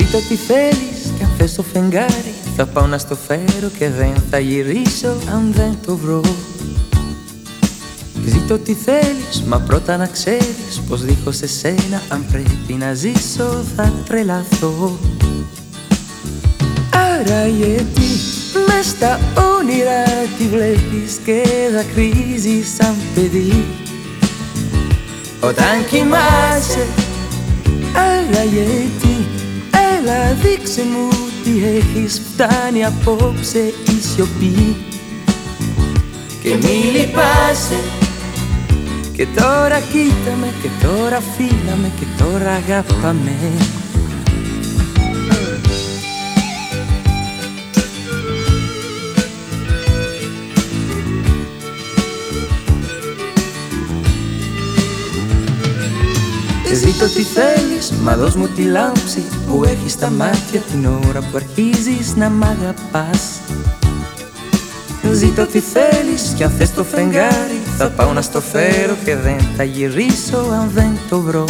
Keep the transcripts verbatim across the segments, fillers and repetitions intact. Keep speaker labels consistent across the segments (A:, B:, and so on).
A: Ζήτω τι θέλεις κι αν θες το φεγγάρι θα πάω να στο φέρω και δεν θα γυρίσω αν δεν το βρω. Ζήτω τι θέλεις, μα πρώτα να ξέρεις πως δίχως εσένα αν πρέπει να ζήσω θα τρελαθώ. Άρα γιατί μες στα όνειρα τη βλέπεις και δακρύζεις σαν παιδί όταν κοιμάσαι? Άρα γιατί, έλα δείξε μου τι έχεις, φτάνει απόψε η σιωπή. Και μη λυπάσαι, και τώρα κοίτα με, και τώρα φίλα με, και τώρα αγάπαμε. Ζήτω τι θέλεις, μα δώσ' μου τη λάμψη που έχεις στα μάτια την ώρα που αρχίζεις να μ' αγαπάς. Ζήτω τι θέλεις κι αν θες το φεγγάρι θα πάω να στο φέρω και δεν θα γυρίσω αν δεν το βρω.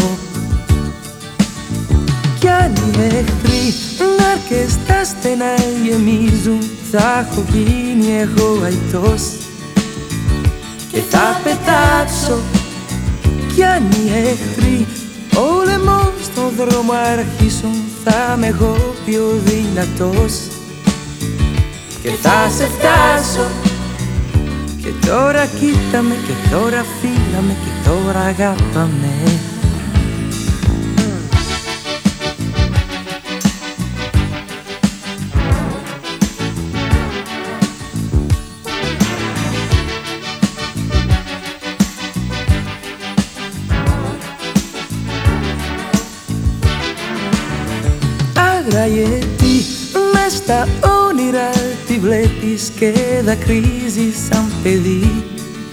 A: Κι αν οι εχθροί νάρκες τα στενά γεμίζουν θα έχω γίνει εγώ αητός και θα πετάξω. Κι αν οι εχθροί πόλεμο στον δρόμο αρχίσουν θα είμαι εγώ πιο δυνατός και θα σε φτάσω. Και τώρα κοίτα με, και τώρα φίλα με, και τώρα αγάπαμε. Άρα γιατί μες στα όνειρα τη βλέπεις και δακρύζεις σαν παιδί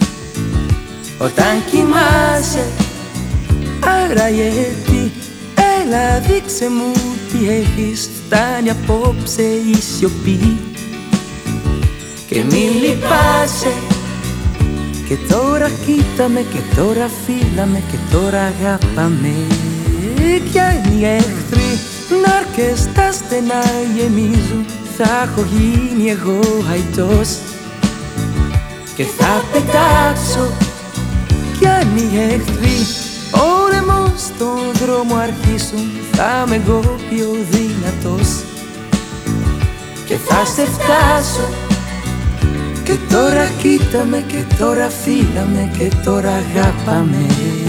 A: όταν κοιμάσαι? Άρα γιατί, έλα δείξε μου τι έχεις, φτάνει απόψε η σιωπή. Και μη λυπάσαι, και τώρα κοίτα με, και τώρα φίλα με, και τώρα αγάπαμε. Κι αν οι εχθροί νάρκες τα στενά γεμίζουν θα έχω γίνει εγώ αητός και θα πετάξω. Κι αν οι εχθροί πόλεμο στον δρόμο αρχίσουν θα είμαι εγώ πιο δυνατός και θα σε φτάσω. Και τώρα κοίτα με, και τώρα φίλα με, και τώρα αγάπαμε.